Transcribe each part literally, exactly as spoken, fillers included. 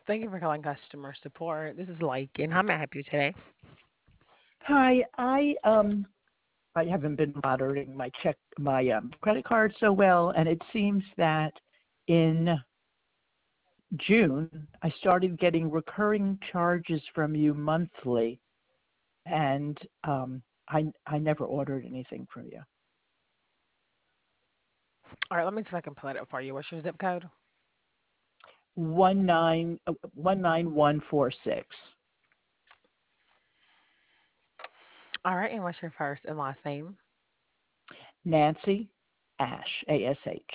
Thank you for calling customer support. This is Lakin. How may I help you today? Hi, I um I haven't been monitoring my check my um credit card so well, and it seems that in June I started getting recurring charges from you monthly, and um I I never ordered anything from you. All right, let me see if I can pull it up for you. What's your zip code? One nine uh, one nine one four six. All right, and what's your first and last name? Nancy Ash A S H.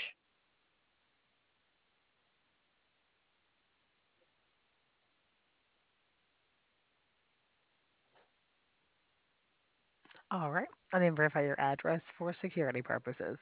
All right, and then verify your address for security purposes.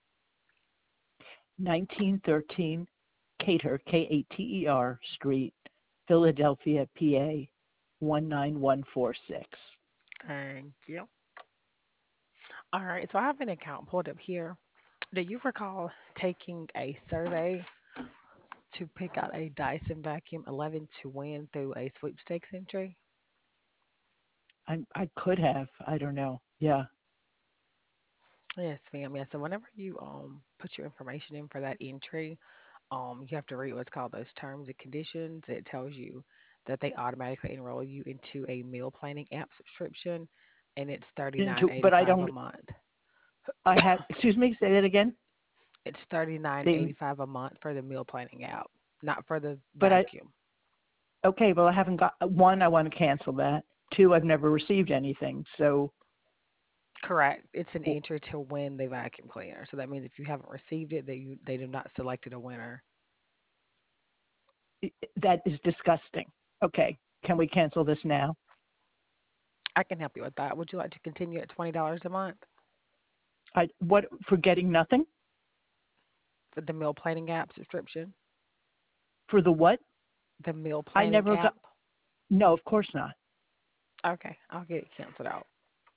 Nineteen thirteen Cater K A T E R Street, Philadelphia, P A one nine one four six. Thank you. All right, so I have an account pulled up here. Do you recall taking a survey to pick out a Dyson vacuum eleven to win through a sweepstakes entry? I I could have. I don't know. Yeah. Yes, ma'am. Yeah. So whenever you um put your information in for that entry, um you have to read what's called those terms and conditions. It tells you that they automatically enroll you into a meal planning app subscription, and it's thirty nine Into, eighty but I five a don't. month. I have. Excuse me. Say that again. It's thirty nine They. eighty five a month for the meal planning app, not for the But I. vacuum. Okay. Well, I haven't got one. I want to cancel that. Two. I've never received anything. So Correct. It's an entry to win the vacuum cleaner. So that means if you haven't received it, that you they do not selected a winner. that is disgusting. Okay. Can we cancel this now? I can help you with that. Would you like to continue at twenty dollars a month I what for getting nothing for the meal planning app subscription? for the what? The meal I planning never got. app. No, of course not. Okay, I'll get it canceled out.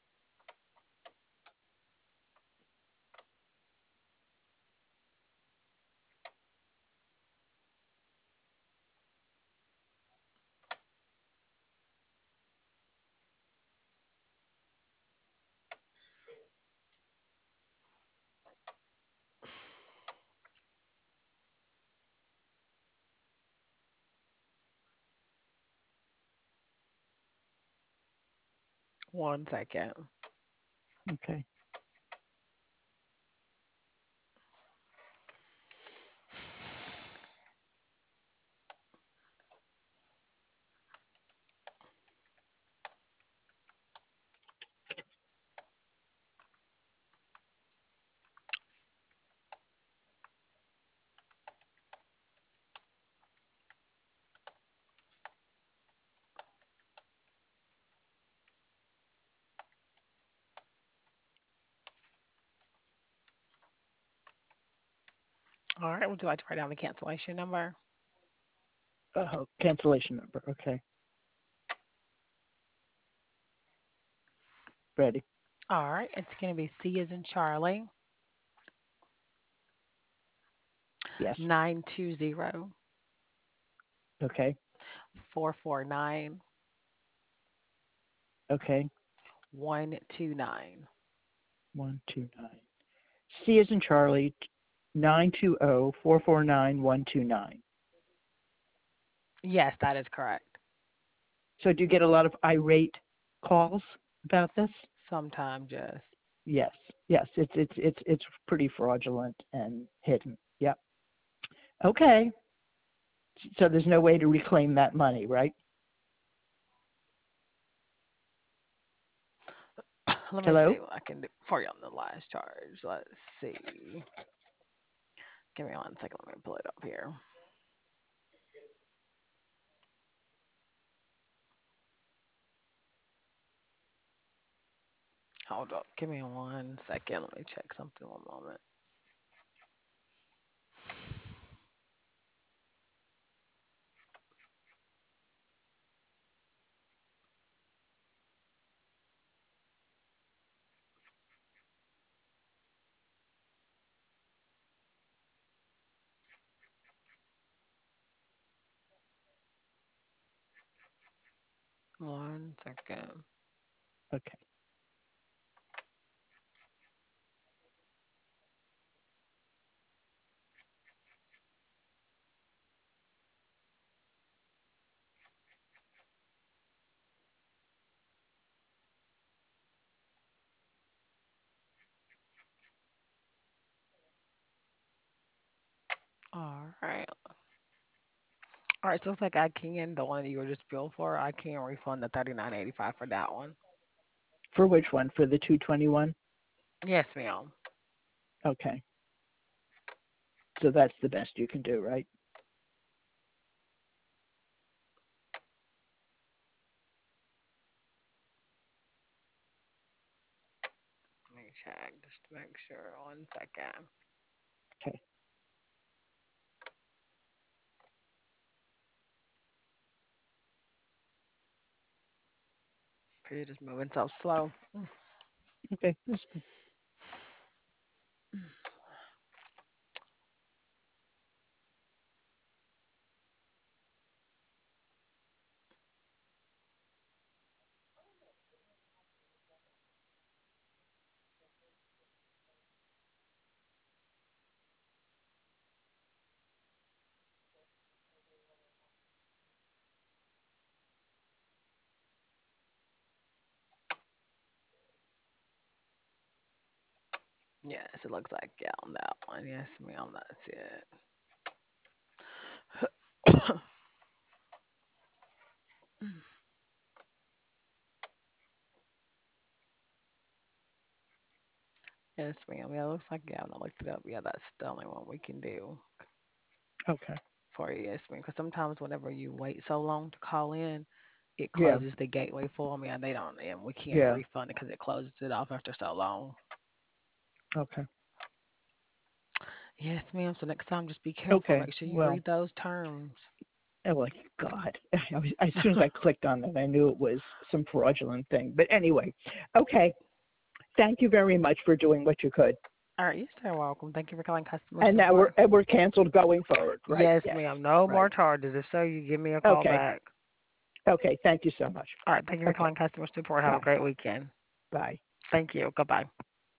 One second. Okay. All right, would you like to write down the cancellation number? Uh, cancellation number. Okay. Ready. All right, it's going to be C as in Charlie, Yes. nine two zero Okay. four four nine Okay. one two nine. One two nine. C is in Charlie. Nine two zero four four nine one two nine. Yes, that is correct. So do you get a lot of irate calls about this? Sometimes, yes. Yes. Yes. It's it's it's it's pretty fraudulent and hidden. Yep. Okay. So there's no way to reclaim that money, right? Let me Hello? see what I can do for you on the last charge. Let's see. Give me one second. Let me pull it up here. Hold up. Give me one second. Let me check something one moment. One second. Okay. All right. All right. So it's like I can, the one that you were just billed for, I can refund the thirty nine eighty five for that one. For which one? For the two twenty-one? Yes, ma'am. Okay. So that's the best you can do, right? Let me check just to make sure. One second. Okay. You're just moving so slow. Okay. That's good. Yes, it looks like yeah on that one. Yes, ma'am. That's it. Yes, ma'am. Yeah, it looks like yeah. When I looked it up, yeah, that's the only one we can do Okay. for you. Yes, ma'am. Because sometimes whenever you wait so long to call in, it Yeah. closes the gateway for me, and they don't, and we can't Yeah. refund it because it closes it off after so long. Okay. Yes, ma'am. So next time, just be careful. Okay. Make sure you Well, read those terms. oh, like God. I was, as soon as I clicked on it, I knew it was some fraudulent thing. But anyway, okay. Thank you very much for doing what you could. All right, you're so welcome. Thank you for calling customer And now we're support. and we're canceled going forward, right? Yes, Yes. ma'am. No more Right. charges. If so, you give me a call Okay. back. Okay. Thank you so much. All right. Thank you for Okay. calling customer support. Have a Bye. great weekend. Bye. Thank you. Goodbye.